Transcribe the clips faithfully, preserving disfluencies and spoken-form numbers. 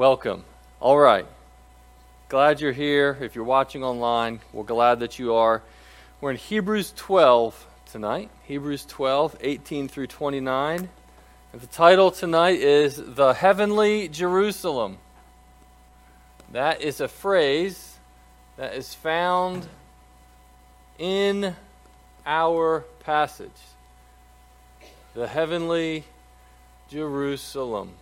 Welcome. All right. Glad you're here. If you're watching online, we're glad that you are. We're in Hebrews twelve tonight. Hebrews twelve, eighteen through twenty-nine. And the title tonight is The Heavenly Jerusalem. That is a phrase that is found in our passage. The Heavenly Jerusalem.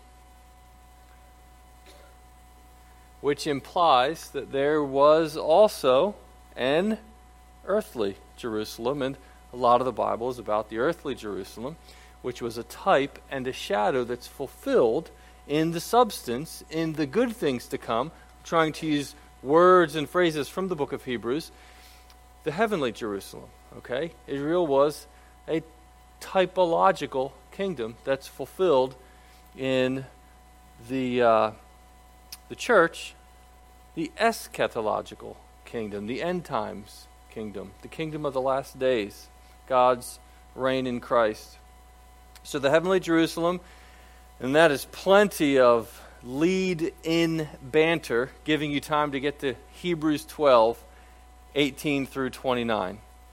Which implies that there was also an earthly Jerusalem, and a lot of the Bible is about the earthly Jerusalem, which was a type and a shadow that's fulfilled in the substance, in the good things to come. I'm trying to use words and phrases from the book of Hebrews. The heavenly Jerusalem, okay? Israel was a typological kingdom that's fulfilled in the uh, the church, the eschatological kingdom, the end times kingdom, the kingdom of the last days, God's reign in Christ. So the heavenly Jerusalem, and that is plenty of lead-in banter, giving you time to get to Hebrews twelve, eighteen through twenty-nine.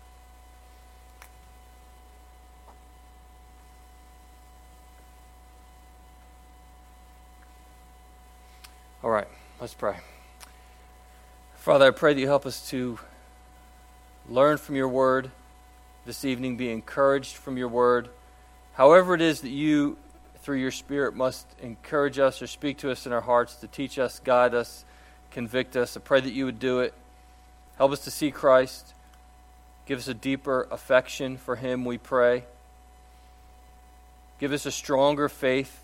All right, let's pray. Father, I pray that you help us to learn from your word this evening, be encouraged from your word. However it is that you, through your Spirit, must encourage us or speak to us in our hearts to teach us, guide us, convict us. I pray that you would do it. Help us to see Christ. Give us a deeper affection for him, we pray. Give us a stronger faith.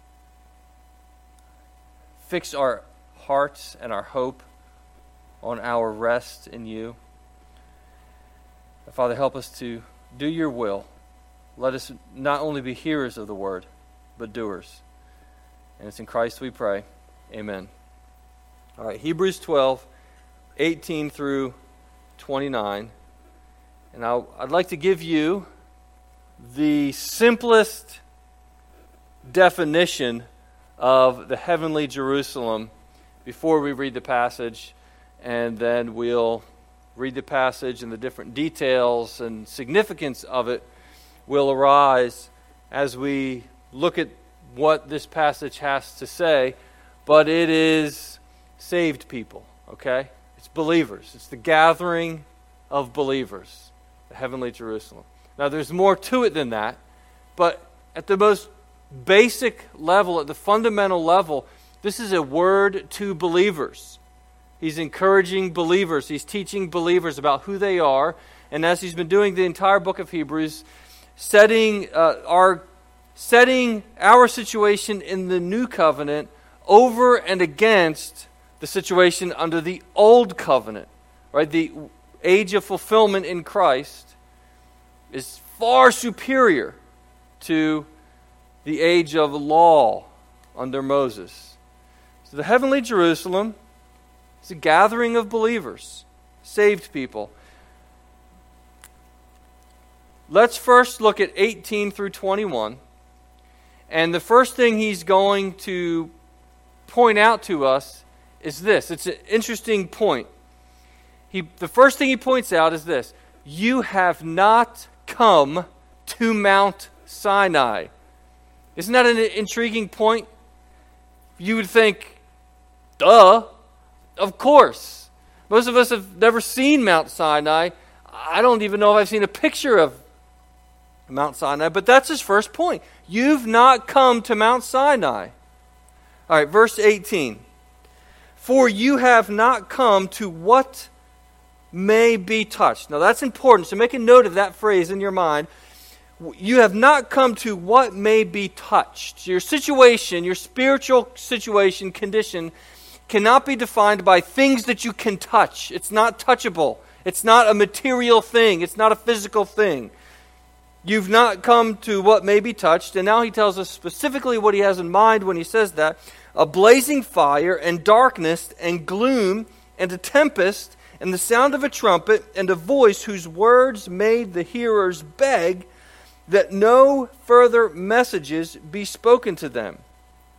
Fix our hearts and our hope on our rest in you. Father, help us to do your will. Let us not only be hearers of the word, but doers. And it's in Christ we pray. Amen. All right, Hebrews twelve, eighteen through twenty-nine. And I'll, I'd like to give you the simplest definition of the heavenly Jerusalem before we read the passage, and then we'll read the passage and the different details and significance of it will arise as we look at what this passage has to say. But it is saved people, okay? It's believers. It's the gathering of believers, the heavenly Jerusalem. Now there's more to it than that, but at the most basic level, at the fundamental level, this is a word to believers. He's encouraging believers. He's teaching believers about who they are. And as he's been doing the entire book of Hebrews, setting uh, our setting our situation in the new covenant over and against the situation under the old covenant. Right? The age of fulfillment in Christ is far superior to the age of law under Moses. So the heavenly Jerusalem is a gathering of believers, saved people. Let's first look at eighteen through twenty-one. And the first thing he's going to point out to us is this. It's an interesting point. He, the first thing he points out is this. You have not come to Mount Sinai. Isn't that an intriguing point? You would think, duh, of course. Most of us have never seen Mount Sinai. I don't even know if I've seen a picture of Mount Sinai, but that's his first point. You've not come to Mount Sinai. All right, verse eighteen. For you have not come to what may be touched. Now that's important, so make a note of that phrase in your mind. You have not come to what may be touched. Your situation, your spiritual situation, condition, cannot be defined by things that you can touch. It's not touchable. It's not a material thing. It's not a physical thing. You've not come to what may be touched. And now he tells us specifically what he has in mind when he says that. A blazing fire and darkness and gloom and a tempest and the sound of a trumpet and a voice whose words made the hearers beg that no further messages be spoken to them. For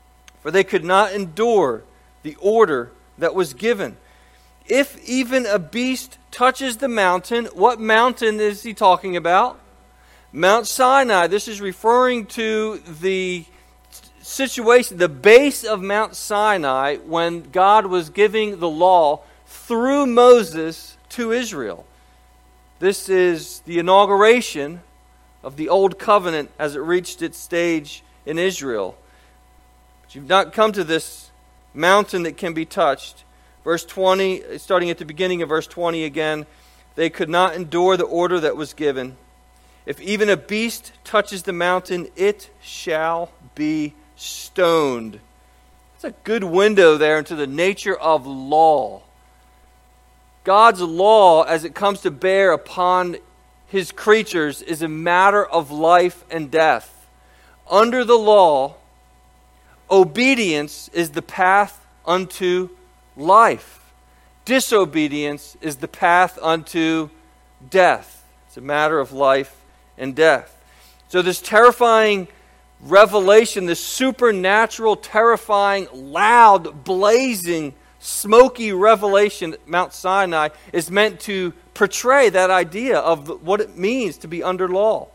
for they could not endure the order that was given. If even a beast touches the mountain, what mountain is he talking about? Mount Sinai. This is referring to the situation, the base of Mount Sinai, when God was giving the law through Moses to Israel. This is the inauguration of the Old Covenant as it reached its stage in Israel. But you've not come to this mountain that can be touched. Verse twenty, starting at the beginning of verse twenty again, they could not endure the order that was given. If even a beast touches the mountain, it shall be stoned. It's a good window there into the nature of law. God's law, as it comes to bear upon His creatures, is a matter of life and death. Under the law, obedience is the path unto life. Disobedience is the path unto death. It's a matter of life and death. So this terrifying revelation, this supernatural, terrifying, loud, blazing, smoky revelation at Mount Sinai is meant to portray that idea of what it means to be under law.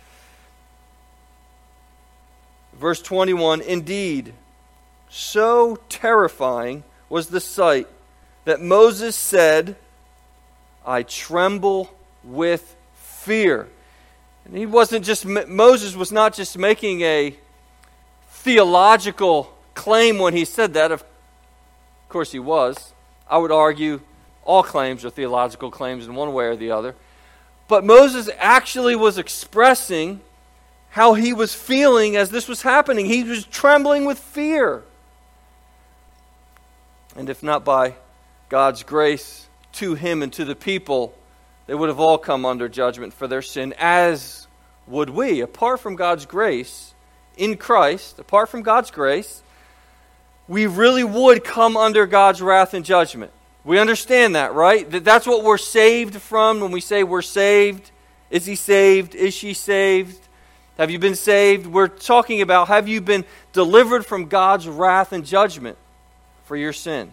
Verse twenty-one, indeed, so terrifying was the sight that Moses said, I tremble with fear. And he wasn't just, Moses was not just making a theological claim when he said that. Of course he was. I would argue all claims are theological claims in one way or the other. But Moses actually was expressing how he was feeling as this was happening. He was trembling with fear. And if not by God's grace to him and to the people, they would have all come under judgment for their sin, as would we. Apart from God's grace in Christ, apart from God's grace, we really would come under God's wrath and judgment. We understand that, right? That that's what we're saved from when we say we're saved. Is he saved? Is she saved? Have you been saved? We're talking about, have you been delivered from God's wrath and judgment for your sin?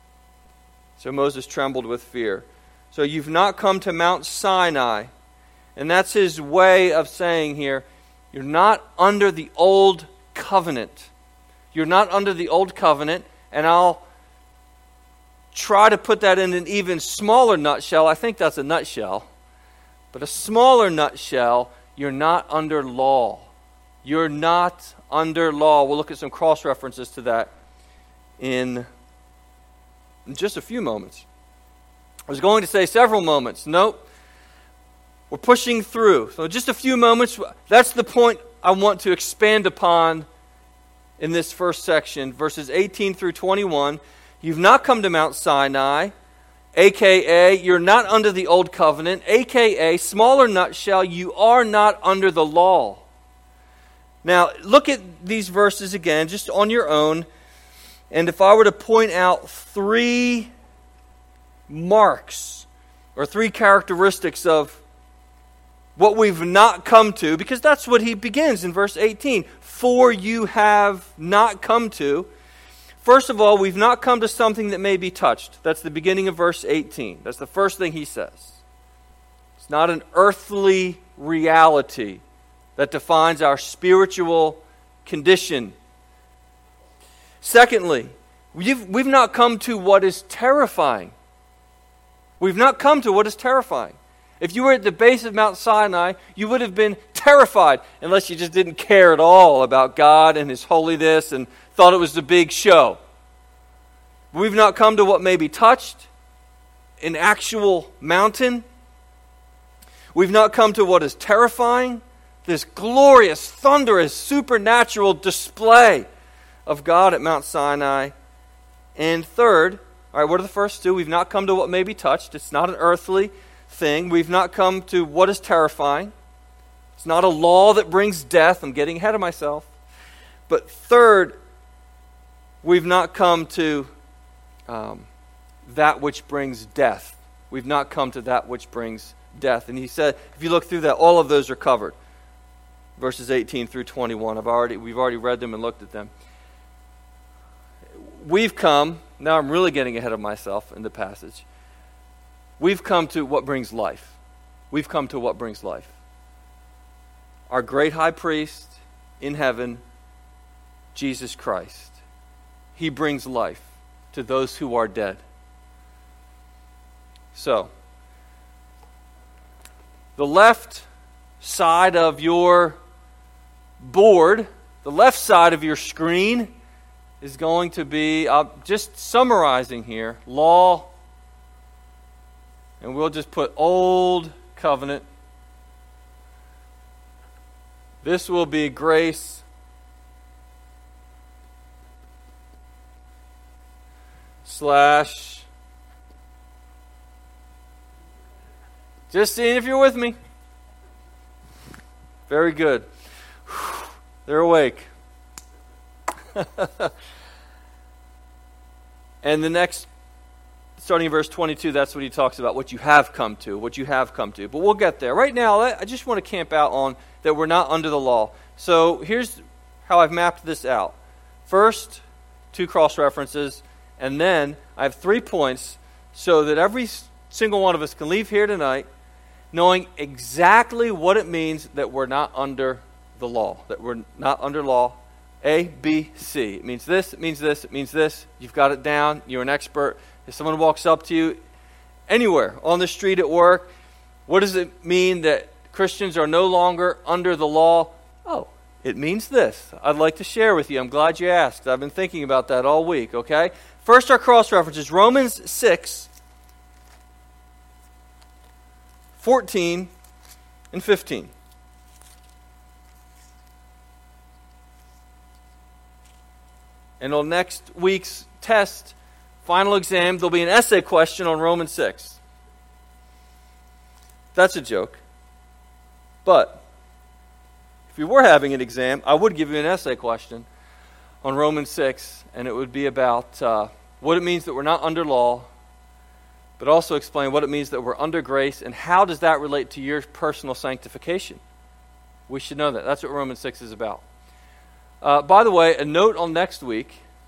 So Moses trembled with fear. So you've not come to Mount Sinai. And that's his way of saying here, you're not under the old covenant. You're not under the old covenant. And I'll try to put that in an even smaller nutshell. I think that's a nutshell. But a smaller nutshell, you're not under law. You're not under law. We'll look at some cross-references to that in, in just a few moments. I was going to say several moments. Nope. We're pushing through. So just a few moments. That's the point I want to expand upon in this first section, verses eighteen through twenty-one. You've not come to Mount Sinai, a k a you're not under the old covenant, a k a smaller nutshell, you are not under the law. Now, look at these verses again, just on your own. And if I were to point out three marks or three characteristics of what we've not come to, because that's what he begins in verse eighteen. For you have not come to. First of all, we've not come to something that may be touched. That's the beginning of verse eighteen. That's the first thing he says. It's not an earthly reality that defines our spiritual condition. Secondly, we've, we've not come to what is terrifying. We've not come to what is terrifying. If you were at the base of Mount Sinai, you would have been terrified, unless you just didn't care at all about God and His holiness and thought it was the big show. We've not come to what may be touched, an actual mountain. We've not come to what is terrifying, this glorious, thunderous, supernatural display of God at Mount Sinai. And third, all right, what are the first two? We've not come to what may be touched. It's not an earthly thing. We've not come to what is terrifying. It's not a law that brings death. I'm getting ahead of myself. But third, we've not come to um, that which brings death. We've not come to that which brings death. And he said, if you look through that, all of those are covered. Verses eighteen through twenty-one. I've already we've already read them and looked at them. we've come, now I'm really getting ahead of myself in the passage. We've come to what brings life. We've come to what brings life. Our great high priest in heaven, Jesus Christ. He brings life to those who are dead. So, the left side of your board, the left side of your screen is going to be, uh, just summarizing here, law, and we'll just put Old Covenant. This will be grace. Slash. Just seeing if you're with me. Very good. They're awake. And the next, starting in verse twenty-two, that's what he talks about, what you have come to, what you have come to. But we'll get there. Right now, I just want to camp out on that we're not under the law. So here's how I've mapped this out. First, two cross references, and then I have three points so that every single one of us can leave here tonight knowing exactly what it means that we're not under the law, that we're not under law. A, B, C. It means this, it means this, it means this. You've got it down. You're an expert. If someone walks up to you anywhere, on the street, at work, what does it mean that Christians are no longer under the law? Oh, it means this. I'd like to share with you. I'm glad you asked. I've been thinking about that all week, okay? First, our cross references. Romans six, fourteen, and fifteen. And on next week's test, final exam, there'll be an essay question on Romans six. That's a joke. But if you were having an exam, I would give you an essay question on Romans six, and it would be about uh, what it means that we're not under law, but also explain what it means that we're under grace, and how does that relate to your personal sanctification. We should know that. That's what Romans six is about. Uh, by the way, a note on next week.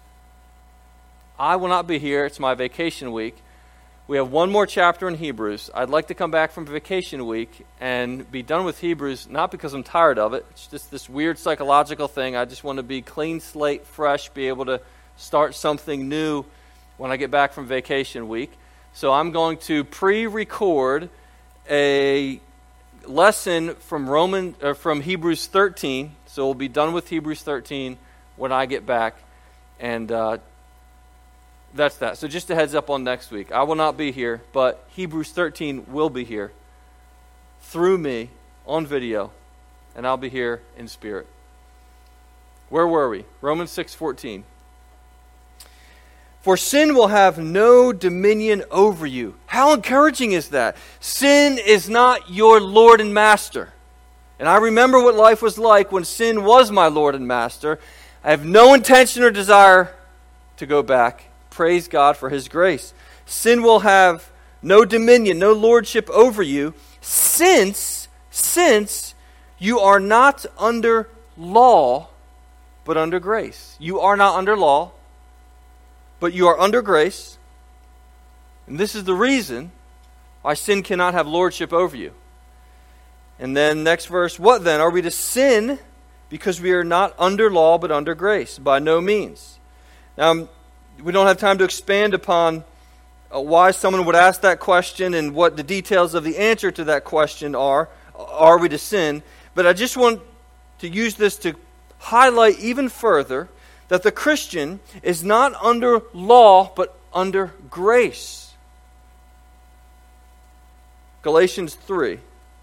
I will not be here. It's my vacation week. We have one more chapter in Hebrews. I'd like to come back from vacation week and be done with Hebrews, not because I'm tired of it. It's just this weird psychological thing. I just want to be clean slate, fresh, be able to start something new when I get back from vacation week. So I'm going to pre-record a lesson from Roman or from Hebrews thirteen. So we'll be done with Hebrews thirteen when I get back, and uh, that's that. So just a heads up on next week. I will not be here, but Hebrews thirteen will be here through me on video, and I'll be here in spirit. Where were we? Romans six fourteen. For sin will have no dominion over you. How encouraging is that? Sin is not your Lord and Master. And I remember what life was like when sin was my Lord and Master. I have no intention or desire to go back. Praise God for His grace. Sin will have no dominion, no lordship over you, since, since you are not under law, but under grace. You are not under law, but you are under grace. And this is the reason why sin cannot have lordship over you. And then next verse, what then? Are we to sin because we are not under law but under grace? By no means. Now, we don't have time to expand upon uh, why someone would ask that question and what the details of the answer to that question are. Are we to sin? But I just want to use this to highlight even further that the Christian is not under law but under grace. Galatians three.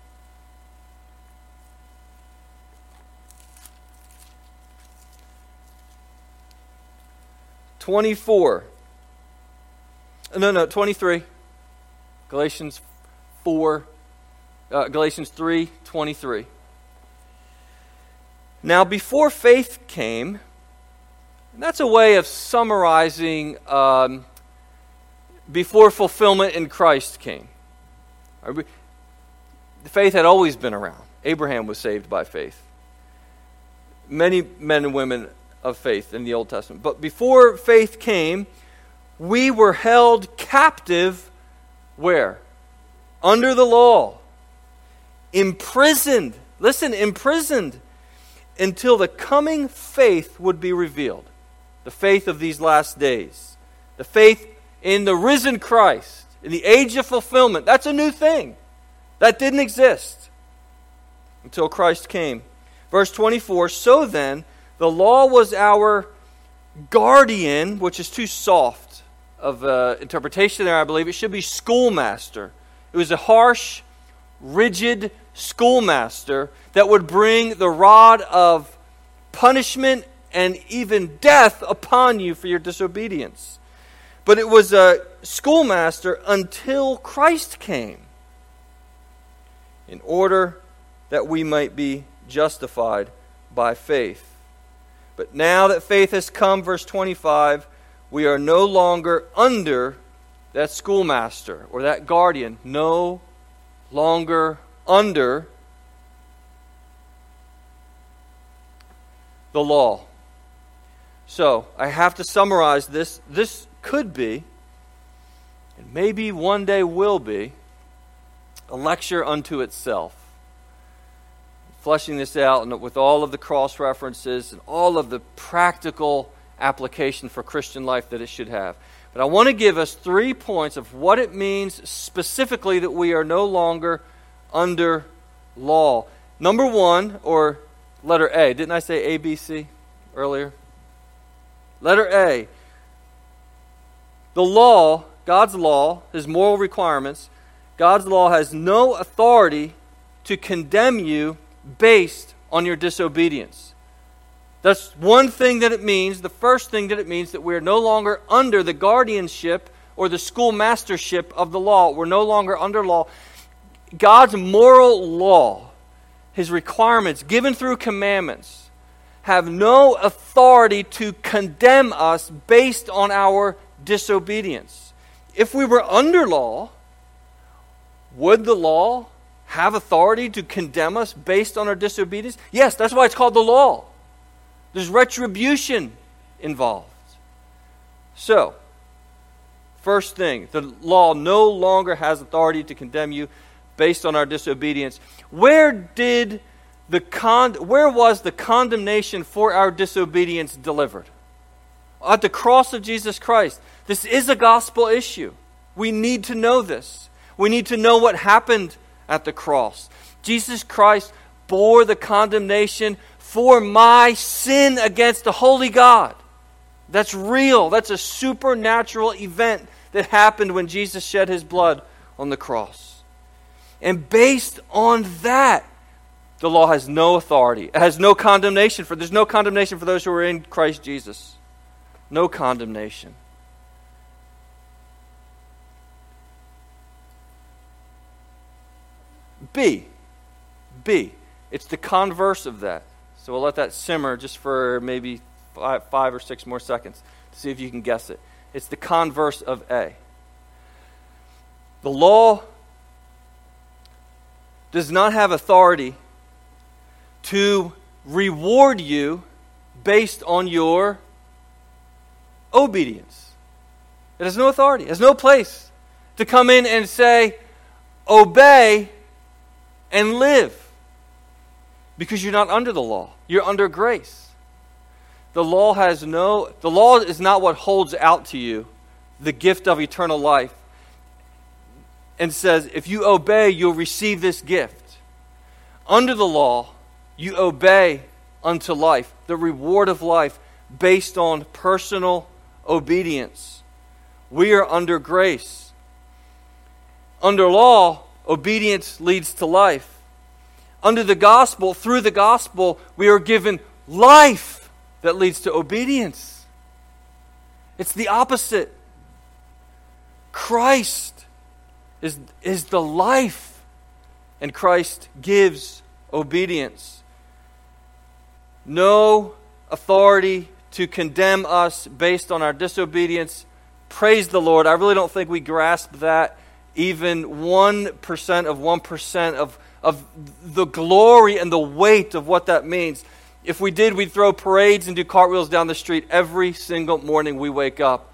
twenty-four. No, no, twenty-three. Galatians four. Uh, Galatians three, twenty-three. Now, before faith came, and that's a way of summarizing um, before fulfillment in Christ came. The faith had always been around. Abraham was saved by faith. Many men and women of faith in the Old Testament. But before faith came, we were held captive where? Under the law. Imprisoned. Listen, imprisoned until the coming faith would be revealed. The faith of these last days. The faith in the risen Christ. In the age of fulfillment. That's a new thing. That didn't exist until Christ came. Verse twenty-four, so then, the law was our guardian, which is too soft of uh, interpretation there, I believe. It should be schoolmaster. It was a harsh, rigid schoolmaster that would bring the rod of punishment and even death upon you for your disobedience. But it was a schoolmaster until Christ came, in order that we might be justified by faith. But now that faith has come, verse twenty-five, we are no longer under that schoolmaster or that guardian, no longer under the law. So, I have to summarize this. This could be, and maybe one day will be, a lecture unto itself. Fleshing this out and with all of the cross references and all of the practical application for Christian life that it should have. But I want to give us three points of what it means specifically that we are no longer under law. Number one, or letter A. Didn't I say A, B, C earlier? Letter A. The law, God's law, His moral requirements, God's law has no authority to condemn you based on your disobedience. That's one thing that it means. The first thing that it means that we are no longer under the guardianship or the schoolmastership of the law. We're no longer under law. God's moral law, His requirements given through commandments, have no authority to condemn us based on our disobedience. If we were under law, would the law have authority to condemn us based on our disobedience? Yes, that's why it's called the law. There's retribution involved. So, first thing, the law no longer has authority to condemn you based on our disobedience. Where did the con- where was the condemnation for our disobedience delivered? At the cross of Jesus Christ. This is a gospel issue. We need to know this. We need to know what happened at the cross. Jesus Christ bore the condemnation for my sin against the holy God. That's real. That's a supernatural event that happened when Jesus shed His blood on the cross. And based on that, the law has no authority. It has no condemnation for. There's no condemnation for those who are in Christ Jesus. No condemnation. B. B. It's the converse of that. So we'll let that simmer just for maybe five, five or six more seconds to see if you can guess it. It's the converse of A. The law does not have authority to reward you based on your obedience. It has no authority. It has no place to come in and say, obey and live. Because you're not under the law. You're under grace. The law has no, the law is not what holds out to you the gift of eternal life and says, if you obey, you'll receive this gift. Under the law, you obey unto life, the reward of life based on personal obedience. We are under grace. Under law, obedience leads to life. Under the gospel, through the gospel, we are given life that leads to obedience. It's the opposite. Christ is, is the life, and Christ gives obedience. No authority to condemn us based on our disobedience. Praise the Lord. I really don't think we grasp that, even one percent of one percent of, of the glory and the weight of what that means. If we did, we'd throw parades and do cartwheels down the street every single morning we wake up.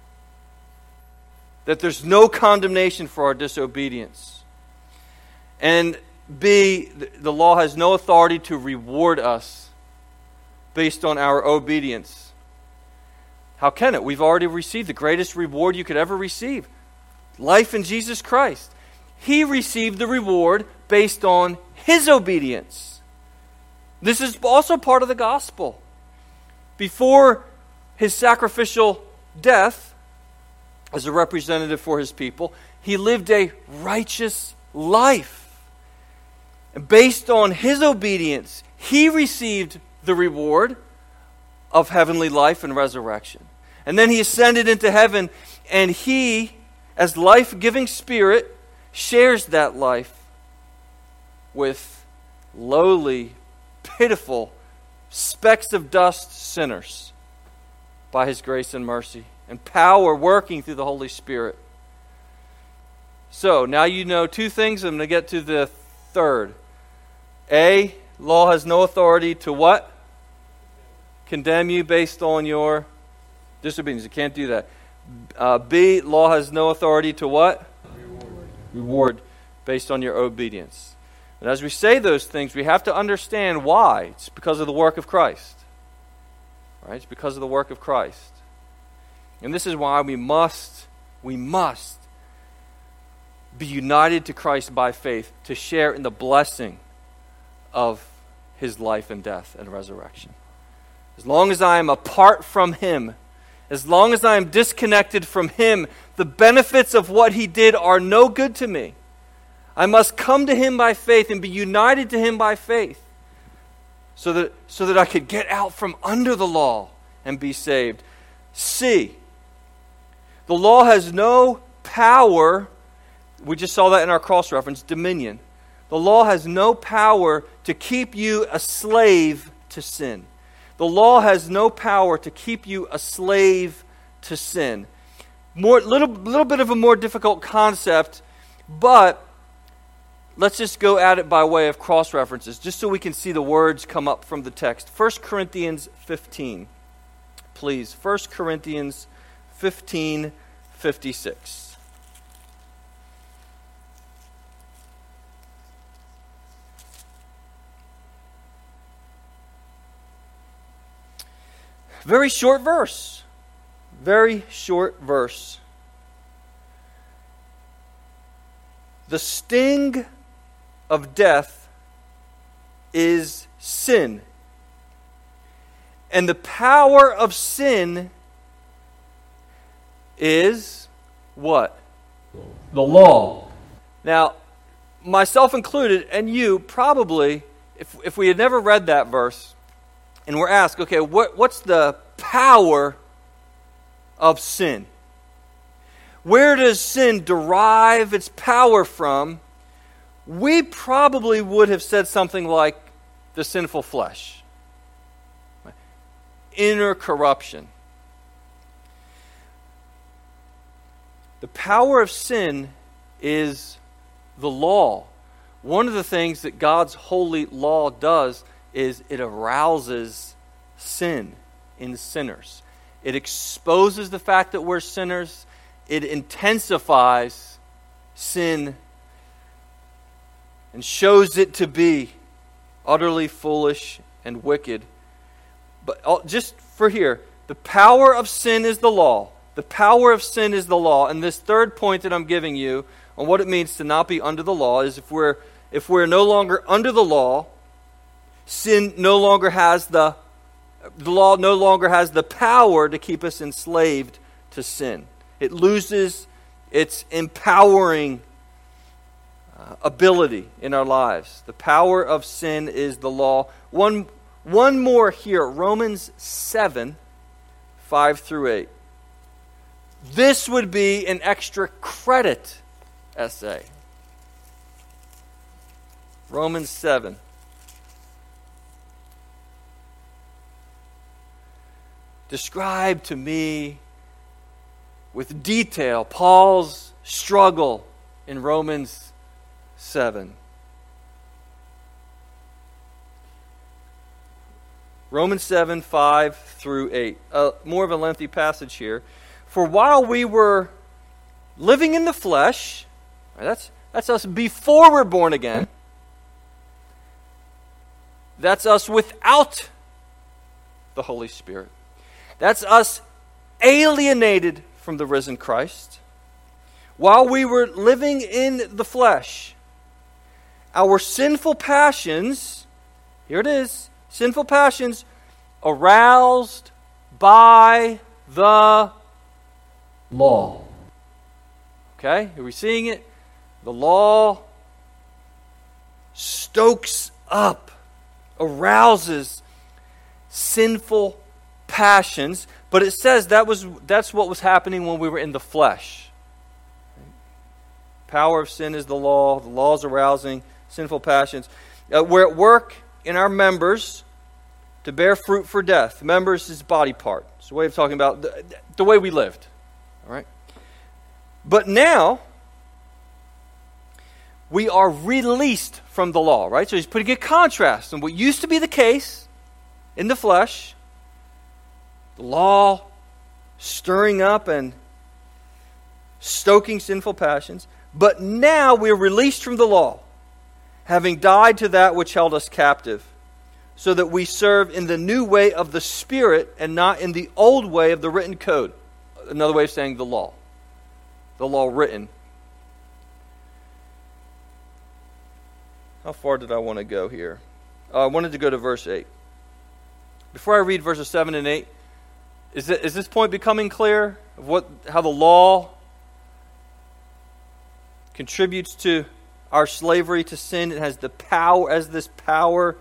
That there's no condemnation for our disobedience. And B, the law has no authority to reward us based on our obedience. How can it? We've already received the greatest reward you could ever receive. Life in Jesus Christ. He received the reward based on His obedience. This is also part of the gospel. Before His sacrificial death, as a representative for His people, He lived a righteous life. And based on His obedience, He received the reward of heavenly life and resurrection. And then He ascended into heaven, and He, as life-giving Spirit, shares that life with lowly, pitiful, specks of dust sinners by His grace and mercy and power working through the Holy Spirit. So, now you know two things. I'm going to get to the third. A, law has no authority to what? Condemn you based on your disobedience. You can't do that. Uh, B, law has no authority to what? Reward. Reward based on your obedience. And as we say those things, we have to understand why. It's because of the work of Christ. Right? It's because of the work of Christ. And this is why we must, we must be united to Christ by faith to share in the blessing of His life and death and resurrection. As long as I am apart from Him, as long as I am disconnected from Him, the benefits of what He did are no good to me. I must come to Him by faith and be united to Him by faith so that, so that I could get out from under the law and be saved. C, the law has no power. We just saw that in our cross-reference, dominion. The law has no power to keep you a slave to sin. The law has no power to keep you a slave to sin. More, little, little bit of a more difficult concept, but let's just go at it by way of cross-references, just so we can see the words come up from the text. First Corinthians fifteen, please. First Corinthians fifteen, fifty-six. Very short verse. Very short verse. The sting of death is sin. And the power of sin is what? The law. Now, myself included, and you probably, if, if we had never read that verse, and we're asked, okay, what, what's the power of sin? Where does sin derive its power from? We probably would have said something like the sinful flesh. Inner corruption. The power of sin is the law. One of the things that God's holy law does is it arouses sin in sinners. It exposes the fact that we're sinners. It intensifies sin and shows it to be utterly foolish and wicked. But just for here, the power of sin is the law. The power of sin is the law. And this third point that I'm giving you on what it means to not be under the law is if we're if we're no longer under the law, sin no longer has the the law no longer has the power to keep us enslaved to sin. It loses its empowering uh, ability in our lives. The power of sin is the law. One one more here, Romans seven, five through eight. This would be an extra credit essay. Romans seven. Describe to me with detail Paul's struggle in Romans seven. Romans seven, five through eight. Uh, more of a lengthy passage here. For while we were living in the flesh, right, that's, that's us before we're born again. That's us without the Holy Spirit. That's us alienated from the risen Christ. While we were living in the flesh, our sinful passions, here it is, sinful passions aroused by the law. Okay, are we seeing it? The law stokes up, arouses sinful passions, but it says that was that's what was happening when we were in the flesh. Power of sin is the law. The law is arousing sinful passions. Uh, we're at work in our members to bear fruit for death. Members is body part. It's a way of talking about the, the way we lived. All right. But now we are released from the law, right? So he's putting a contrast. And what used to be the case in the flesh, the law stirring up and stoking sinful passions. But now we are released from the law, having died to that which held us captive, so that we serve in the new way of the Spirit and not in the old way of the written code. Another way of saying the law. The law written. How far did I want to go here? Uh, I wanted to go to verse eight. Before I read verses seven and eight, is, it, is this point becoming clear of what how the law contributes to our slavery to sin? It has the power, as this power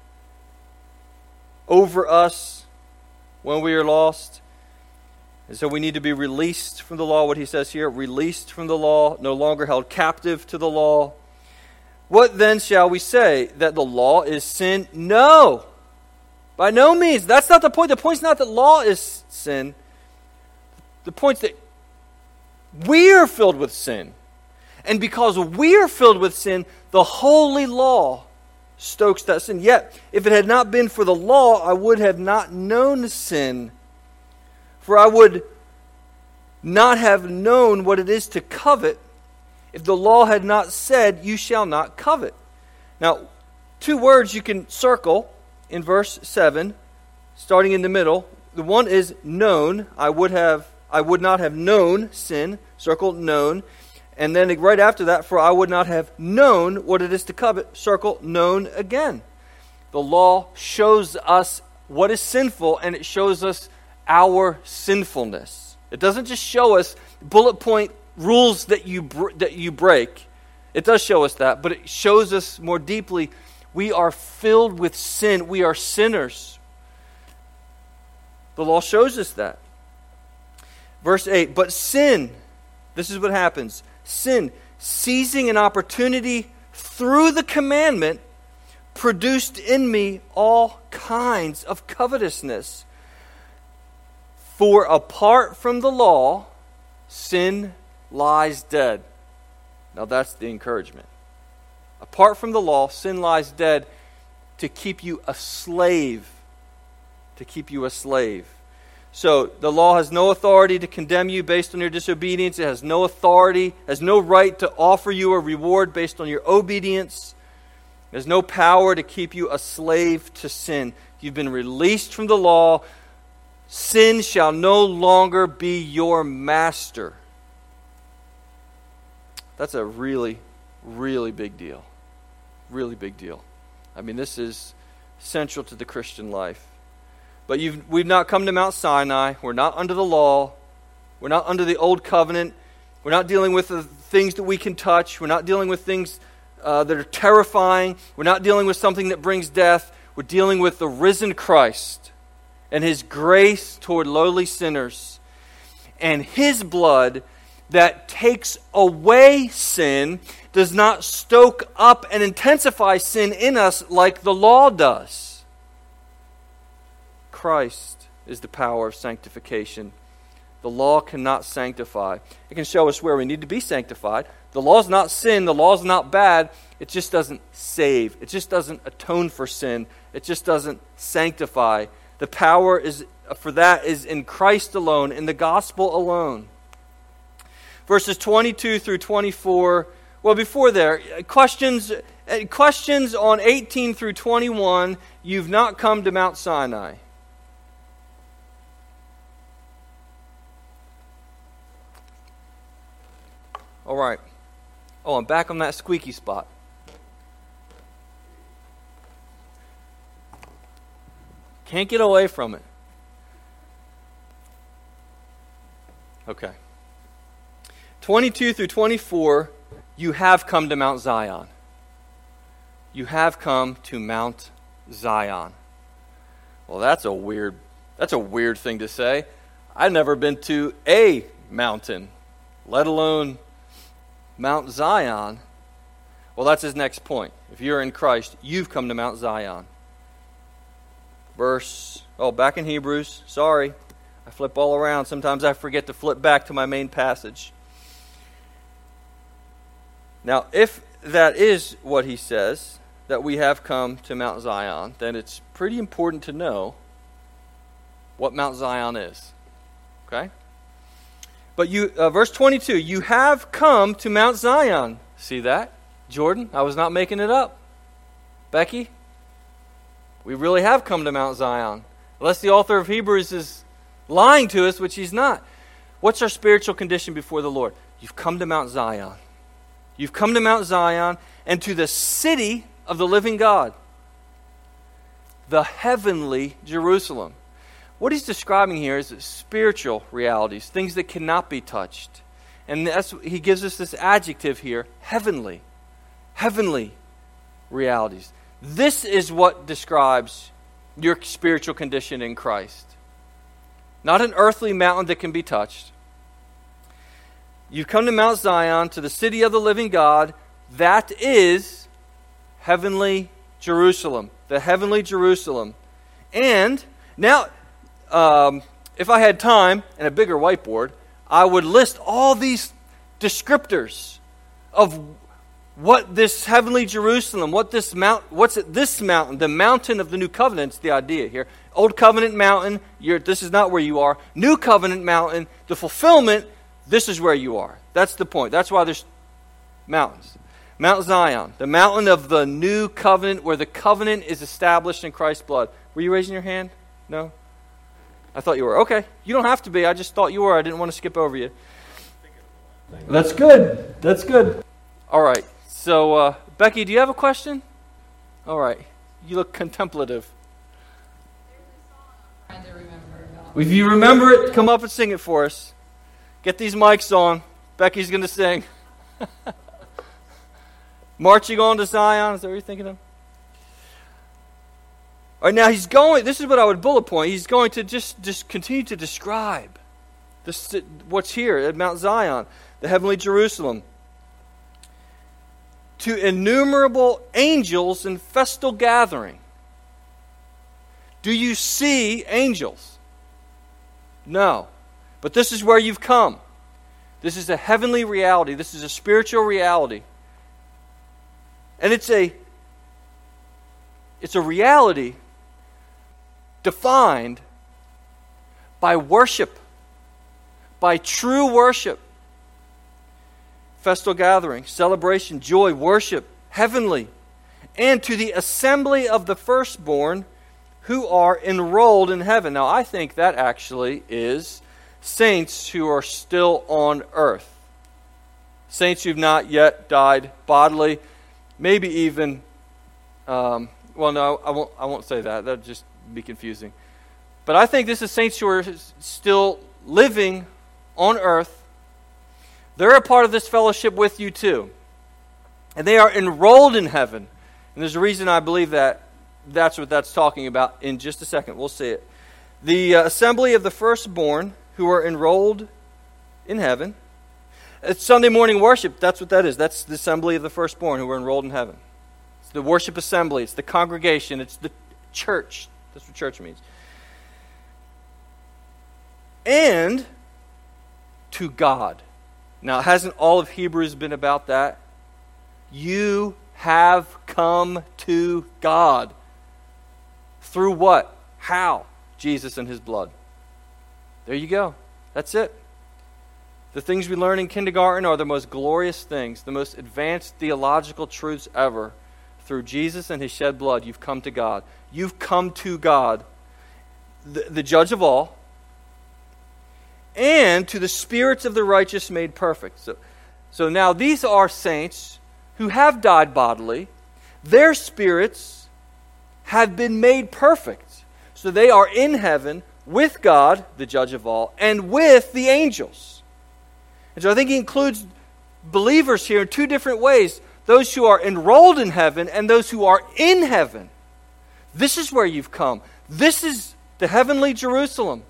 over us when we are lost. And so we need to be released from the law, what he says here, released from the law, no longer held captive to the law. What then shall we say? That the law is sin? No, by no means. That's not the point. The point's not that law is sin. The point's that we are filled with sin. And because we are filled with sin, the holy law stokes that sin. Yet, if it had not been for the law, I would have not known sin. For I would not have known what it is to covet if the law had not said, you shall not covet. Now, two words you can circle in verse seven, starting in the middle. The one is known. I would have, I would not have known sin. Circle known. And then right after that, for I would not have known what it is to covet, circle known again. The law shows us what is sinful, and it shows us our sinfulness. It doesn't just show us bullet point rules that you br- that you break. It does show us that, but it shows us more deeply we are filled with sin. We are sinners. The law shows us that. Verse eight, but sin, this is what happens. Sin, seizing an opportunity through the commandment, produced in me all kinds of covetousness. For apart from the law, sin lies dead. Now that's the encouragement. Apart from the law, sin lies dead to keep you a slave. To keep you a slave. So the law has no authority to condemn you based on your disobedience. It has no authority, has no right to offer you a reward based on your obedience. It has no power to keep you a slave to sin. You've been released from the law. Sin shall no longer be your master. That's a really, really big deal. Really big deal. I mean, this is central to the Christian life. But you've, we've not come to Mount Sinai. We're not under the law. We're not under the old covenant. We're not dealing with the things that we can touch. We're not dealing with things uh, that are terrifying. We're not dealing with something that brings death. We're dealing with the risen Christ and His grace toward lowly sinners and His blood that takes away sin, does not stoke up and intensify sin in us like the law does. Christ is the power of sanctification. The law cannot sanctify. It can show us where we need to be sanctified. The law is not sin. The law is not bad. it just doesn't save. It just doesn't atone for sin. It just doesn't sanctify. The power is for that is in Christ alone, in the gospel alone. Verses twenty-two through twenty-four. Well, before there, questions questions on eighteen through twenty-one. You've not come to Mount Sinai. All right. Oh, I'm back on that squeaky spot. Can't get away from it. Okay. twenty-two through twenty-four, you have come to Mount Zion. You have come to Mount Zion. Well, that's a weird that's a weird thing to say. I've never been to a mountain, let alone Mount Zion. Well, that's his next point. If you're in Christ, you've come to Mount Zion. Verse, oh, back in Hebrews. Sorry, I flip all around. Sometimes I forget to flip back to my main passage. Now, if that is what he says, that we have come to Mount Zion, then it's pretty important to know what Mount Zion is. Okay? But you, uh, verse twenty-two, you have come to Mount Zion. See that? Jordan, I was not making it up. Becky, we really have come to Mount Zion. Unless the author of Hebrews is lying to us, which he's not. What's our spiritual condition before the Lord? You've come to Mount Zion. You've come to Mount Zion and to the city of the living God, the heavenly Jerusalem. What he's describing here is spiritual realities, things that cannot be touched. And that's, he gives us this adjective here, heavenly. Heavenly realities. This is what describes your spiritual condition in Christ. Not an earthly mountain that can be touched. You've come to Mount Zion, to the city of the living God. That is heavenly Jerusalem. The heavenly Jerusalem. And now, um, if I had time and a bigger whiteboard, I would list all these descriptors of what this heavenly Jerusalem, what this mount, what's it, this mountain, the mountain of the new covenant is the idea here. Old covenant mountain, you're, this is not where you are. New covenant mountain, the fulfillment, this is where you are. That's the point. That's why there's mountains. Mount Zion, the mountain of the new covenant, where the covenant is established in Christ's blood. Were you raising your hand? No? I thought you were. Okay. You don't have to be. I just thought you were. I didn't want to skip over you. That's good. That's good. All right. So, uh, Becky, do you have a question? All right. You look contemplative. There's a song I'm trying to remember about. If you remember it, come up and sing it for us. Get these mics on. Becky's going to sing. Marching on to Zion. Is that what you're thinking of? All right, now he's going, this is what I would bullet point. He's going to just, just continue to describe this, what's here at Mount Zion, the heavenly Jerusalem. To innumerable angels in festal gathering. Do you see angels? No. But this is where you've come. This is a heavenly reality. This is a spiritual reality. And it's a it's a reality defined by worship, by true worship. Festal gathering, celebration, joy, worship, heavenly, and to the assembly of the firstborn who are enrolled in heaven. Now, I think that actually is saints who are still on earth. Saints who've not yet died bodily, maybe even, um, well, no, I won't, I won't say that. That would just be confusing. But I think this is saints who are still living on earth. They're a part of this fellowship with you too. And they are enrolled in heaven. And there's a reason I believe that that's what that's talking about in just a second. We'll see it. The uh, assembly of the firstborn who are enrolled in heaven. It's Sunday morning worship. That's what that is. That's the assembly of the firstborn who are enrolled in heaven. It's the worship assembly. It's the congregation. It's the church. That's what church means. And to God. Now, hasn't all of Hebrews been about that? You have come to God. Through what? How? Jesus and his blood. There you go. That's it. The things we learn in kindergarten are the most glorious things, the most advanced theological truths ever. Through Jesus and his shed blood, you've come to God. You've come to God, the, the judge of all, and to the spirits of the righteous made perfect. So, so now these are saints who have died bodily. Their spirits have been made perfect. So they are in heaven with God, the judge of all, and with the angels. And so I think he includes believers here in two different ways. Those who are enrolled in heaven and those who are in heaven. This is where you've come. This is the heavenly Jerusalem.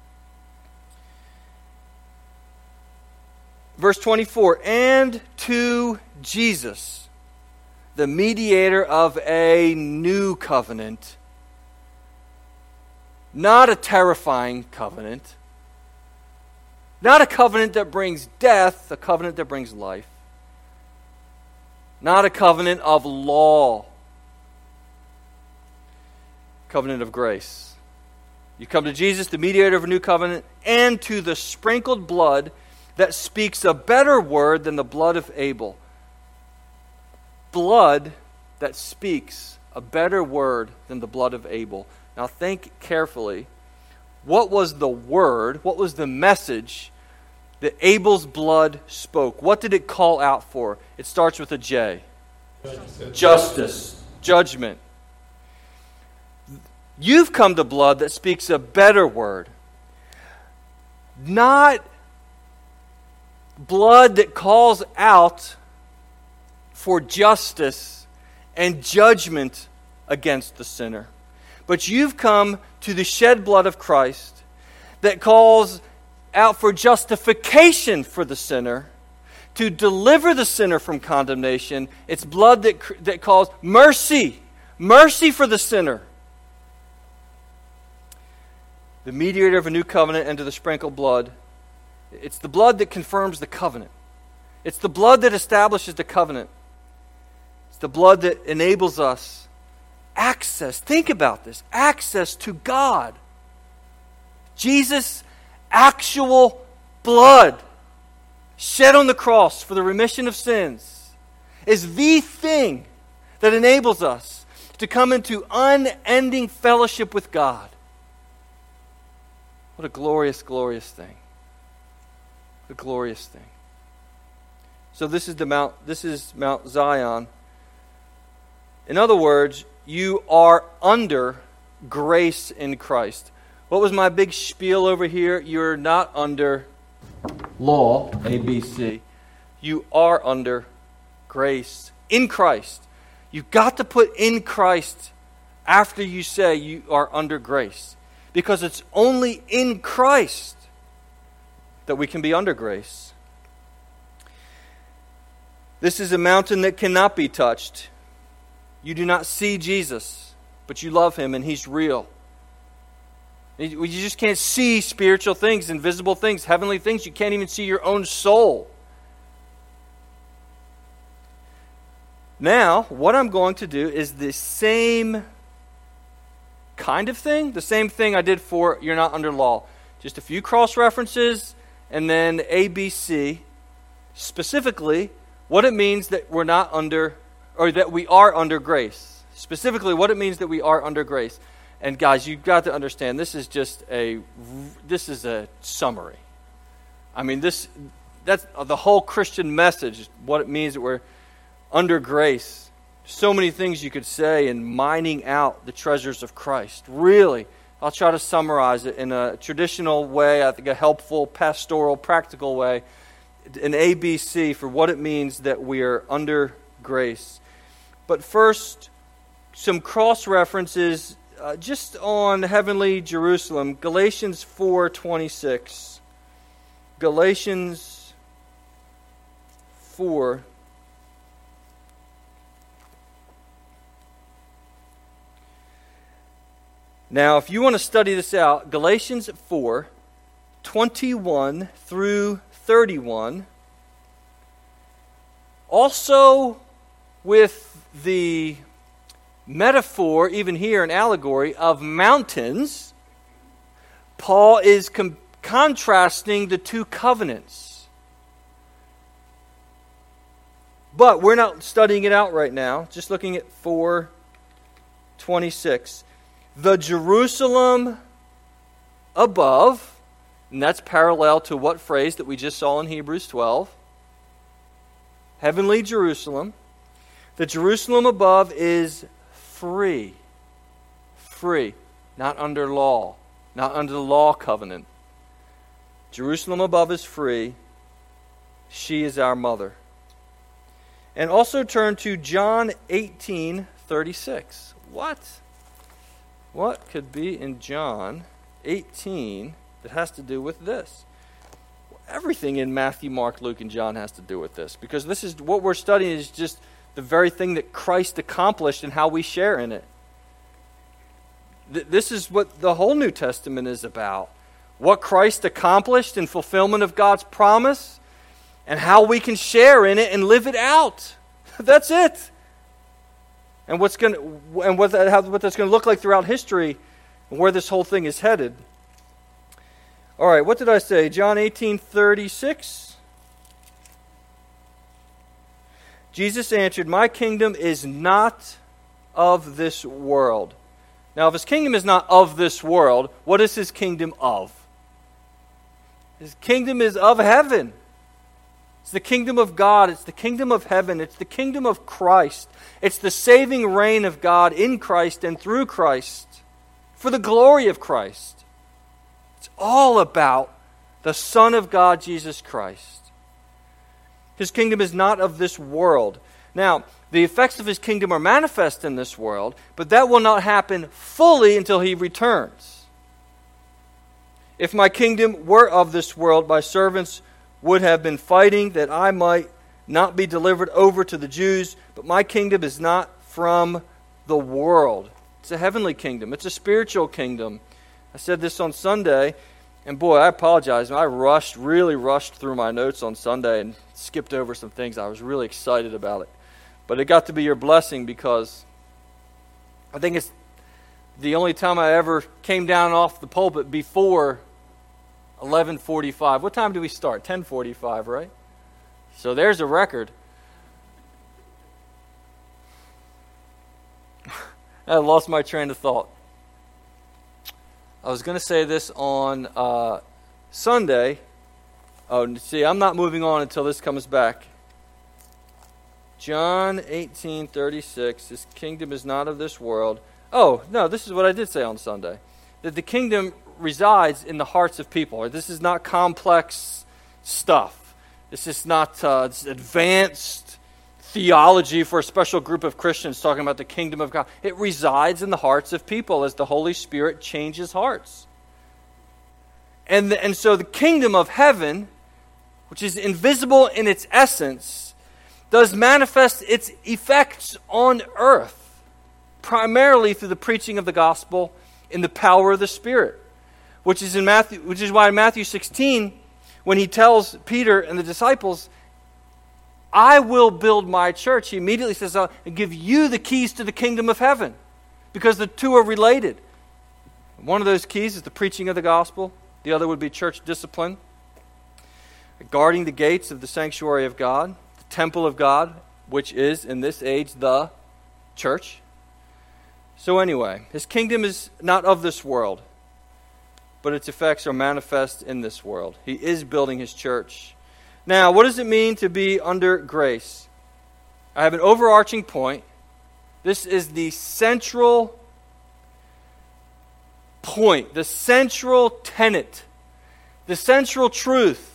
Verse twenty-four, and to Jesus, the mediator of a new covenant. Not a terrifying covenant. Not a covenant that brings death, a covenant that brings life. Not a covenant of law. Covenant of grace. You come to Jesus, the mediator of a new covenant, and to the sprinkled blood that speaks a better word than the blood of Abel. Blood that speaks a better word than the blood of Abel. Now think carefully. What was the word, what was the message that Abel's blood spoke? What did it call out for? It starts with a J. Justice. Justice. Judgment. You've come to blood that speaks a better word. Not blood that calls out for justice and judgment against the sinner. But you've come to the shed blood of Christ that calls out for justification for the sinner, to deliver the sinner from condemnation. It's blood that, that calls mercy, mercy for the sinner. The mediator of a new covenant and to the sprinkled blood. It's the blood that confirms the covenant. It's the blood that establishes the covenant. It's the blood that enables us access. Think about this. Access to God. Jesus' actual blood shed on the cross for the remission of sins is the thing that enables us to come into unending fellowship with God. What a glorious, glorious thing. The glorious thing. So this is the Mount, this is Mount Zion. In other words, you are under grace in Christ. What was my big spiel over here? You're not under law, A B C. You are under grace in Christ. You've got to put in Christ after you say you are under grace. Because it's only in Christ that we can be under grace. This is a mountain that cannot be touched. You do not see Jesus, but you love him and he's real. You just can't see spiritual things, invisible things, heavenly things. You can't even see your own soul. Now, what I'm going to do is the same kind of thing, the same thing I did for you're not under law. Just a few cross references and then A B C, specifically what it means that we're not under, or that we are under grace. Specifically what it means that we are under grace. And guys, you've got to understand, this is just a, this is a summary. I mean, this, that's the whole Christian message, what it means that we're under grace. So many things you could say in mining out the treasures of Christ. Really, I'll try to summarize it in a traditional way, I think a helpful, pastoral, practical way. An A B C for what it means that we are under grace. But first, some cross references uh, just on heavenly Jerusalem. Galatians four twenty-six. Galatians four. Now, if you want to study this out, Galatians four twenty-one through thirty-one also with the metaphor, even here an allegory, of mountains, Paul is com- contrasting the two covenants. But we're not studying it out right now, just looking at four twenty-six. The Jerusalem above, and that's parallel to what phrase that we just saw in Hebrews twelve. Heavenly Jerusalem. The Jerusalem above is free. Free. Not under law. Not under the law covenant. Jerusalem above is free. She is our mother. And also turn to John eighteen thirty-six. What? What could be in John eighteen that has to do with this? Everything in Matthew, Mark, Luke, and John has to do with this, because this is what we're studying is just the very thing that Christ accomplished and how we share in it. Th- this is what the whole New Testament is about. What Christ accomplished in fulfillment of God's promise and how we can share in it and live it out. That's it. And what's going to, and what, that, how, what that's going to look like throughout history and where this whole thing is headed. All right, what did I say? John eighteen thirty-six. Jesus answered, "My kingdom is not of this world." Now, if his kingdom is not of this world, what is his kingdom of? His kingdom is of heaven. It's the kingdom of God. It's the kingdom of heaven. It's the kingdom of Christ. It's the saving reign of God in Christ and through Christ for the glory of Christ. It's all about the Son of God, Jesus Christ. His kingdom is not of this world. Now, the effects of his kingdom are manifest in this world, but that will not happen fully until he returns. If my kingdom were of this world, my servants would have been fighting that I might not be delivered over to the Jews, but my kingdom is not from the world. It's a heavenly kingdom. It's a spiritual kingdom. I said this on Sunday, and boy, I apologize. I rushed, really rushed through my notes on Sunday and skipped over some things. I was really excited about it. But it got to be your blessing, because I think it's the only time I ever came down off the pulpit before eleven forty-five. What time do we start? ten forty-five, right? So there's a record. I lost my train of thought. I was going to say this on uh, Sunday. Oh, see, I'm not moving on until this comes back. John eighteen thirty-six. His kingdom is not of this world. Oh, no, this is what I did say on Sunday. That the kingdom resides in the hearts of people. This is not complex stuff. This is not uh, advanced theology for a special group of Christians talking about the kingdom of God. It resides in the hearts of people as the Holy Spirit changes hearts. And, the, and so the kingdom of heaven, which is invisible in its essence, does manifest its effects on earth, primarily through the preaching of the gospel in the power of the Spirit, which is in Matthew, which is why in Matthew sixteen, when he tells Peter and the disciples, "I will build my church," he immediately says, "I'll give you the keys to the kingdom of heaven," because the two are related. One of those keys is the preaching of the gospel. The other would be church discipline, guarding the gates of the sanctuary of God, the temple of God, which is in this age the church. So anyway, his kingdom is not of this world, but its effects are manifest in this world. He is building his church. Now, what does it mean to be under grace? I have an overarching point. This is the central point, the central tenet, the central truth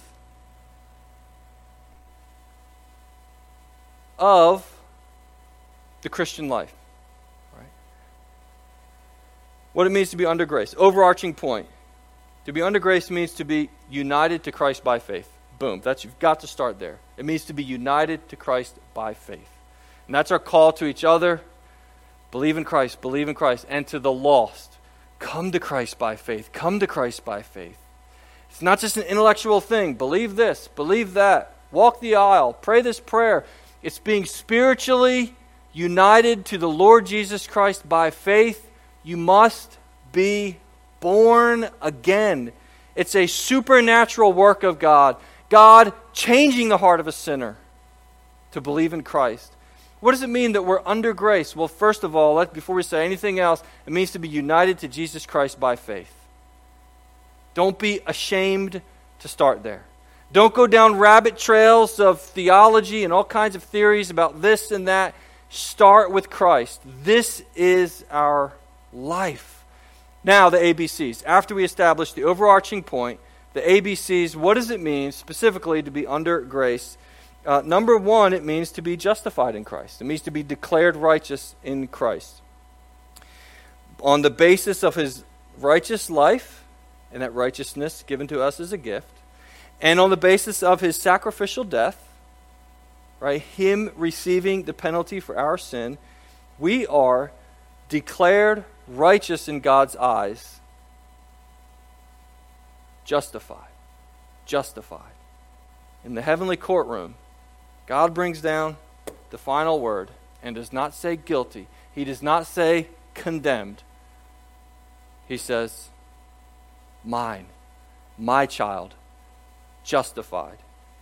of the Christian life. Right? What it means to be under grace. Overarching point. To be under grace means to be united to Christ by faith. Boom. That's, you've got to start there. It means to be united to Christ by faith. And that's our call to each other. Believe in Christ, believe in Christ. And to the lost, come to Christ by faith. Come to Christ by faith. It's not just an intellectual thing. Believe this, believe that. Walk the aisle. Pray this prayer. It's being spiritually united to the Lord Jesus Christ by faith, you must be born again. It's a supernatural work of God. God changing the heart of a sinner to believe in Christ. What does it mean that we're under grace? Well, first of all, let, before we say anything else, it means to be united to Jesus Christ by faith. Don't be ashamed to start there. Don't go down rabbit trails of theology and all kinds of theories about this and that. Start with Christ. This is our life. Now, the A B Cs. After we establish the overarching point, the A B Cs, what does it mean specifically to be under grace? Uh, number one, it means to be justified in Christ. It means to be declared righteous in Christ. On the basis of his righteous life, and that righteousness given to us as a gift, and on the basis of his sacrificial death, right, him receiving the penalty for our sin, we are declared righteous in God's eyes, justified. Justified. In the heavenly courtroom, God brings down the final word and does not say guilty. He does not say condemned. He says, mine, my child, justified.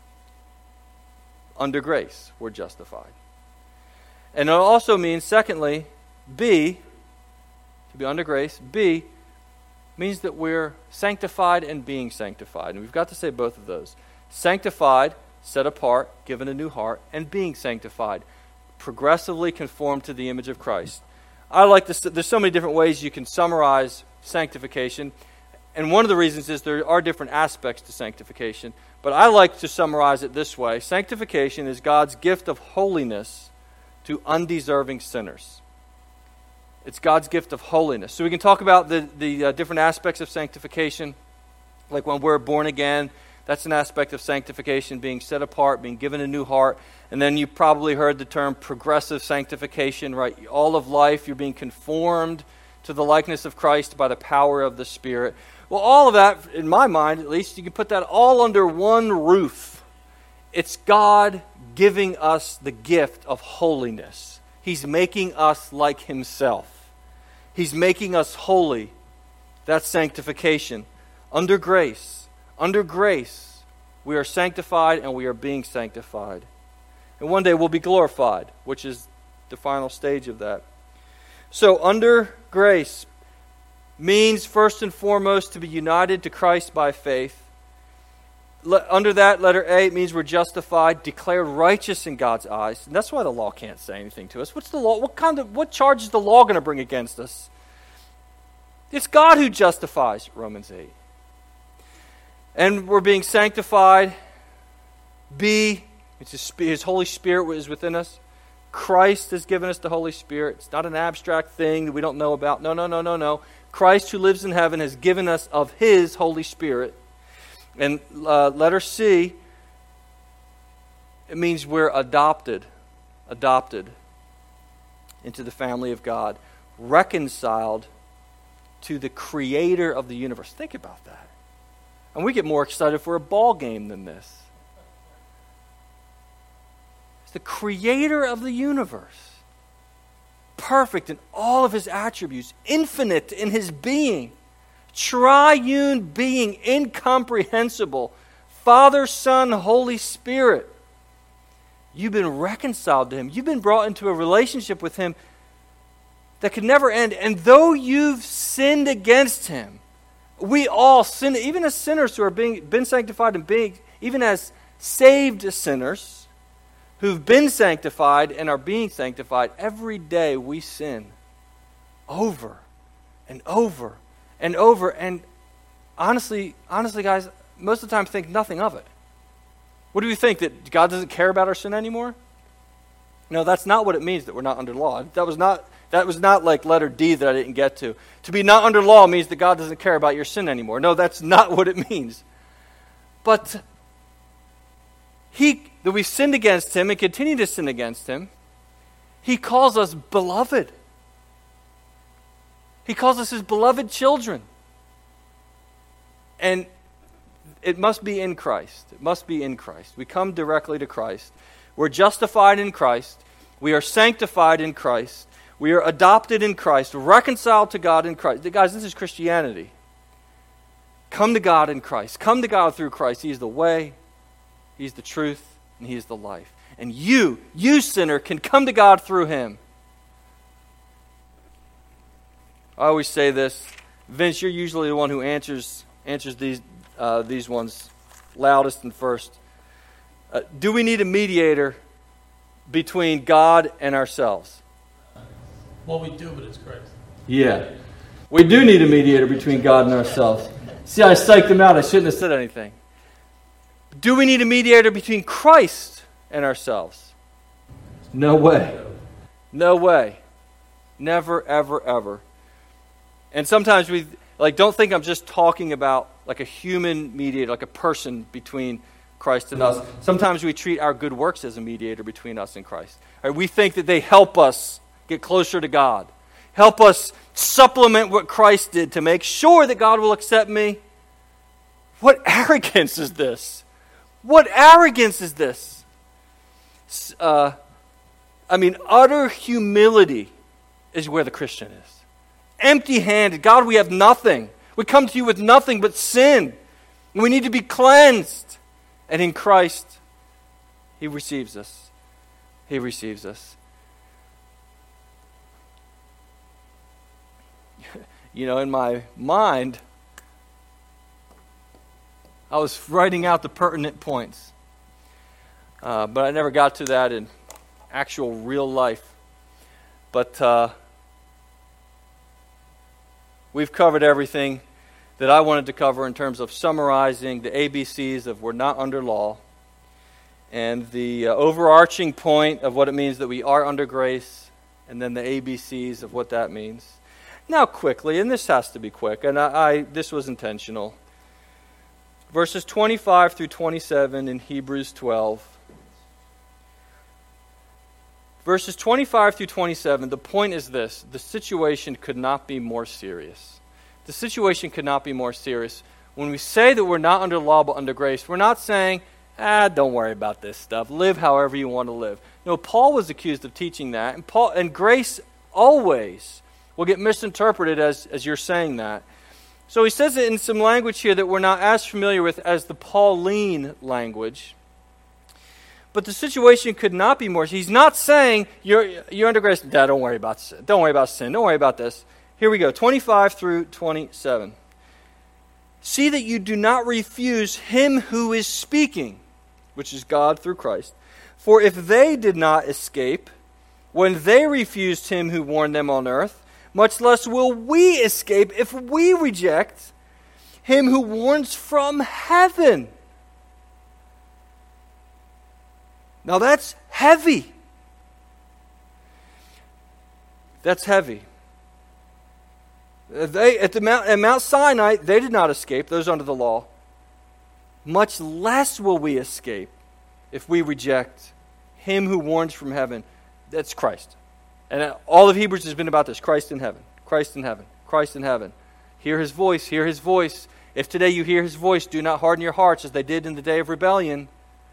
Under grace, we're justified. And it also means, secondly, B, to be under grace, B, means that we're sanctified and being sanctified. And we've got to say both of those. Sanctified, set apart, given a new heart, and being sanctified, progressively conformed to the image of Christ. I like this. There's so many different ways you can summarize sanctification. And one of the reasons is there are different aspects to sanctification. But I like to summarize it this way. Sanctification is God's gift of holiness to undeserving sinners. It's God's gift of holiness. So we can talk about the, the uh, different aspects of sanctification. Like when we're born again, that's an aspect of sanctification, being set apart, being given a new heart. And then you probably heard the term progressive sanctification, right? All of life, you're being conformed to the likeness of Christ by the power of the Spirit. Well, all of that, in my mind at least, you can put that all under one roof. It's God giving us the gift of holiness. He's making us like himself. He's making us holy. That's sanctification. Under grace. Under grace, we are sanctified and we are being sanctified. And one day we'll be glorified, which is the final stage of that. So under grace means first and foremost to be united to Christ by faith. Le- under that, letter A, it means we're justified, declared righteous in God's eyes. And that's why the law can't say anything to us. What's the law? What kind of what charge is the law going to bring against us? It's God who justifies, Romans eight. And we're being sanctified. B, it's his, his Holy Spirit is within us. Christ has given us the Holy Spirit. It's not an abstract thing that we don't know about. No, no, no, no, no. Christ who lives in heaven has given us of his Holy Spirit. And uh, letter C, it means we're adopted, adopted into the family of God, reconciled to the creator of the universe. Think about that. And we get more excited for a ball game than this. It's the creator of the universe. Perfect in all of his attributes, infinite in his being, triune being, incomprehensible, Father, Son, Holy Spirit. You've been reconciled to him. You've been brought into a relationship with him that could never end. And though you've sinned against him, we all sin, even as sinners who are being been sanctified and being, even as saved sinners who've been sanctified and are being sanctified, every day we sin over and over and over. And honestly, honestly, guys, most of the time think nothing of it. What do we think, that God doesn't care about our sin anymore? No, that's not what it means that we're not under law. That was not that was not like letter D that I didn't get to. To be not under law means that God doesn't care about your sin anymore. No, that's not what it means. But he that we've sinned against him and continue to sin against him, he calls us beloved. He calls us his beloved children. And it must be in Christ. It must be in Christ. We come directly to Christ. We're justified in Christ. We are sanctified in Christ. We are adopted in Christ, reconciled to God in Christ. Guys, this is Christianity. Come to God in Christ. Come to God through Christ. He is the way, He's the truth, and He is the life. And you, you sinner, can come to God through Him. I always say this. Vince, you're usually the one who answers answers these uh, these ones loudest and first. Uh, do we need a mediator between God and ourselves? Well, we do, but it's Christ. Yeah. We do need a mediator between God and ourselves. See, I psyched them out. I shouldn't have said anything. Do we need a mediator between Christ and ourselves? No way. No way. Never, ever, ever. And sometimes we, like, don't think I'm just talking about like a human mediator, like a person between Christ and us. Sometimes we treat our good works as a mediator between us and Christ. Right? We think that they help us get closer to God. Help us supplement what Christ did to make sure that God will accept me. What arrogance is this? What arrogance is this? Uh, I mean, utter humility is where the Christian is. Empty-handed. God, we have nothing. We come to you with nothing but sin. We need to be cleansed. And in Christ, He receives us. He receives us. You know, in my mind, I was writing out the pertinent points. Uh, but I never got to that in actual real life. But uh, we've covered everything that I wanted to cover in terms of summarizing the A B Cs of we're not under law and the uh, overarching point of what it means that we are under grace, and then the A B Cs of what that means. Now quickly, and this has to be quick, and I, I this was intentional. Verses twenty-five through twenty-seven in Hebrews twelve. Verses twenty-five through twenty-seven, the point is this: the situation could not be more serious. The situation could not be more serious. When we say that we're not under law but under grace, we're not saying, ah, don't worry about this stuff. Live however you want to live. No, Paul was accused of teaching that, and Paul and grace always will get misinterpreted as, as you're saying that. So he says it in some language here that we're not as familiar with as the Pauline language. But the situation could not be more. He's not saying you're you're under grace. Dad, don't worry about sin. Don't worry about sin. Don't worry about this. Here we go, twenty-five through twenty-seven. See that you do not refuse him who is speaking, which is God through Christ. For if they did not escape when they refused him who warned them on earth, much less will we escape if we reject him who warns from heaven. Now that's heavy. That's heavy. They at the Mount, at Mount Sinai, they did not escape, those under the law. Much less will we escape if we reject him who warns from heaven. That's Christ. And all of Hebrews has been about this. Christ in heaven. Christ in heaven. Christ in heaven. Hear his voice. Hear his voice. If today you hear his voice, do not harden your hearts as they did in the day of rebellion.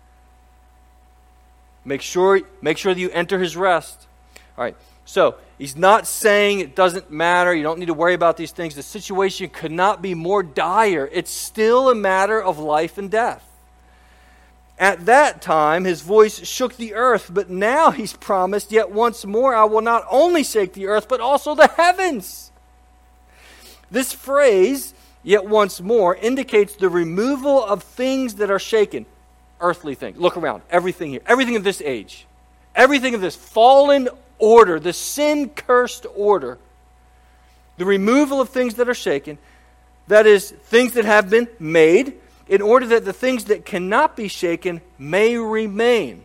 Make sure, make sure that you enter his rest. All right. So, he's not saying it doesn't matter. You don't need to worry about these things. The situation could not be more dire. It's still a matter of life and death. At that time, his voice shook the earth, but now he's promised, yet once more I will not only shake the earth, but also the heavens. This phrase, yet once more, indicates the removal of things that are shaken. Earthly things. Look around. Everything here. Everything of this age. Everything of this fallen order, the sin-cursed order. The removal of things that are shaken. That is, things that have been made, in order that the things that cannot be shaken may remain.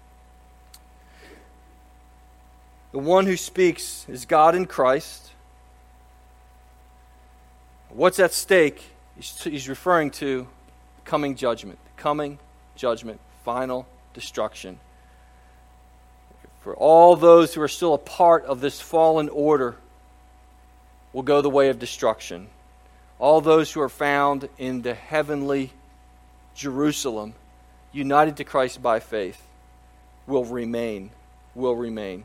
The one who speaks is God in Christ. What's at stake? He's referring to coming judgment. Coming judgment. Final destruction. For all those who are still a part of this fallen order will go the way of destruction. All those who are found in the heavenly Jerusalem, united to Christ by faith, will remain will remain.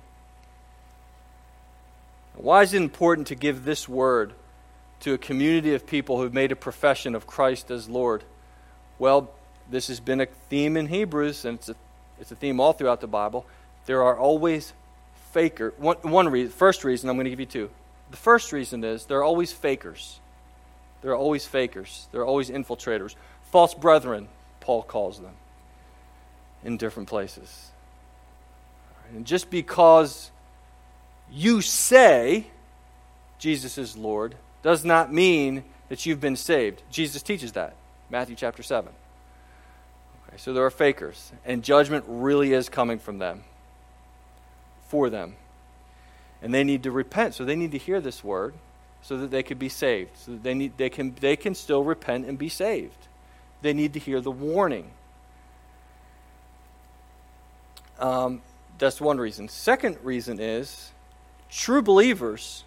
Why is it important to give this word to a community of people who've made a profession of Christ as Lord? Well, this has been a theme in Hebrews, and it's a, it's a theme all throughout the Bible. There are always faker. One, one reason, first reason, I'm going to give you two. The first reason is there are always fakers. There are always fakers. There are always infiltrators. False brethren, Paul calls them, in different places. And just because you say Jesus is Lord does not mean that you've been saved. Jesus teaches that. Matthew chapter seven. Okay, so there are fakers, and judgment really is coming from them, for them. And they need to repent, so they need to hear this word so that they could be saved. So that they need they can they can still repent and be saved. They need to hear the warning. Um, that's one reason. Second reason is true believers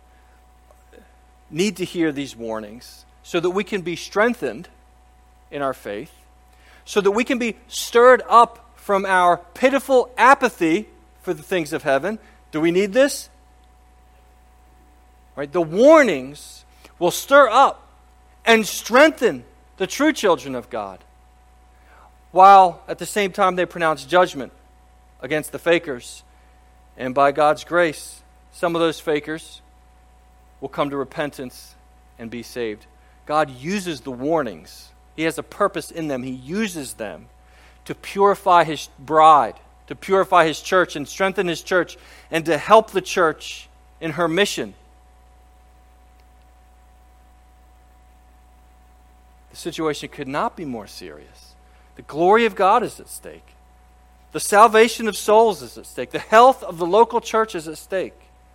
need to hear these warnings so that we can be strengthened in our faith, so that we can be stirred up from our pitiful apathy for the things of heaven. Do we need this? Right? The warnings will stir up and strengthen the true children of God, while at the same time they pronounce judgment against the fakers. And by God's grace, some of those fakers will come to repentance and be saved. God uses the warnings. He has a purpose in them. He uses them to purify His bride, to purify His church and strengthen His church, and to help the church in her mission. The situation could not be more serious. The glory of God is at stake. The salvation of souls is at stake. The health of the local church is at stake.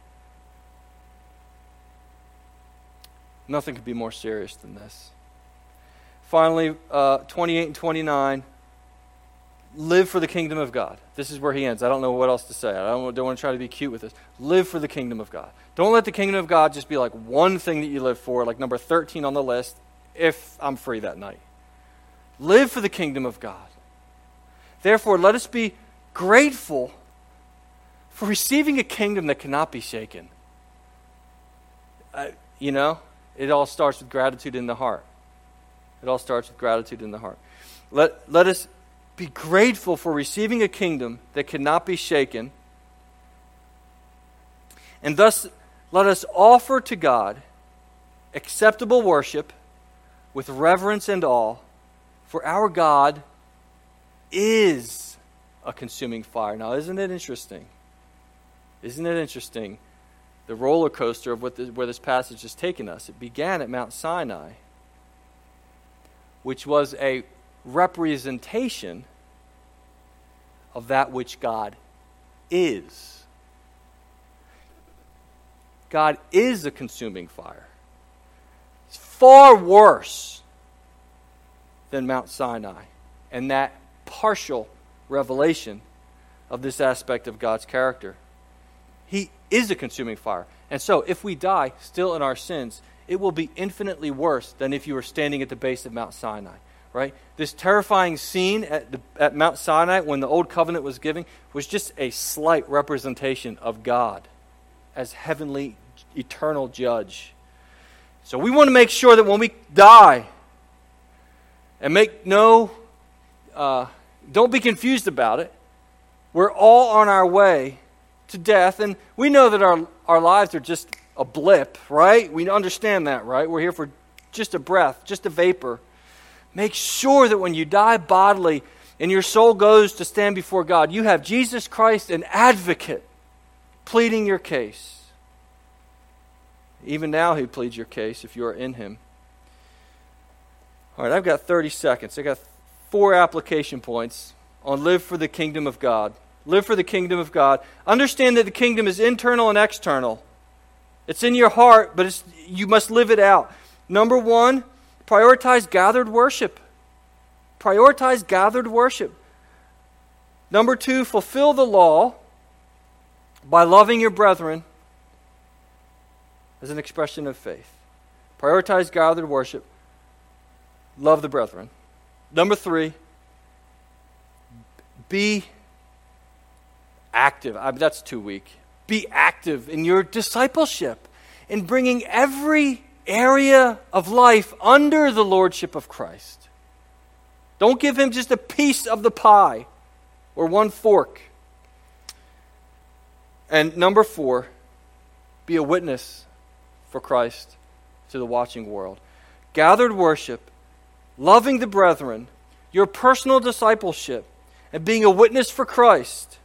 Nothing could be more serious than this. Finally, uh, twenty-eight and twenty-nine, live for the kingdom of God. This is where he ends. I don't know what else to say. I don't, don't want to try to be cute with this. Live for the kingdom of God. Don't let the kingdom of God just be like one thing that you live for, like number thirteen on the list, if I'm free that night. Live for the kingdom of God. Therefore, let us be grateful for receiving a kingdom that cannot be shaken. Uh, you know, it all starts with gratitude in the heart. It all starts with gratitude in the heart. Let, let us be grateful for receiving a kingdom that cannot be shaken. And thus, let us offer to God acceptable worship with reverence and awe, for our God is a consuming fire. Now, isn't it interesting? Isn't it interesting? The roller coaster of what the, where this passage has taken us. It began at Mount Sinai, which was a representation of that which God is. God is a consuming fire. It's far worse than Mount Sinai and that partial revelation of this aspect of God's character. He is a consuming fire. And so if we die still in our sins, it will be infinitely worse than if you were standing at the base of Mount Sinai, right? This terrifying scene at, the, at Mount Sinai when the Old Covenant was given was just a slight representation of God as heavenly, eternal judge. So we want to make sure that when we die, and make no, uh, don't be confused about it, we're all on our way to death, and we know that our, our lives are just a blip, right? We understand that, right? We're here for just a breath, just a vapor. Make sure that when you die bodily and your soul goes to stand before God, you have Jesus Christ, an advocate, pleading your case. Even now he pleads your case if you are in him. All right, I've got thirty seconds. I've got four application points on live for the kingdom of God. Live for the kingdom of God. Understand that the kingdom is internal and external. It's in your heart, but it's, you must live it out. Number one, prioritize gathered worship. Prioritize gathered worship. Number two, fulfill the law by loving your brethren as an expression of faith. Prioritize gathered worship. Love the brethren. Number three, be active. I mean, that's too weak. Be active in your discipleship, in bringing every area of life under the lordship of Christ. Don't give him just a piece of the pie or one fork. And number four, be a witness for Christ to the watching world. Gathered worship, loving the brethren, your personal discipleship, and being a witness for Christ.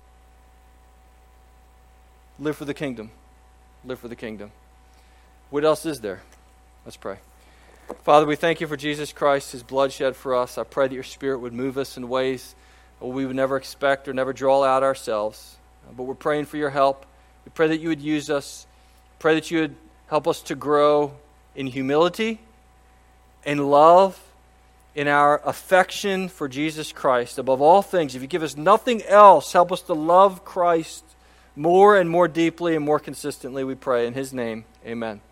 Live for the kingdom. Live for the kingdom. What else is there? Let's pray. Father, we thank you for Jesus Christ, his blood shed for us. I pray that your Spirit would move us in ways we would never expect or never draw out ourselves. But we're praying for your help. We pray that you would use us. Pray that you would help us to grow in humility, in love, in our affection for Jesus Christ. Above all things, if you give us nothing else, help us to love Christ more and more deeply and more consistently, we pray. In his name, amen.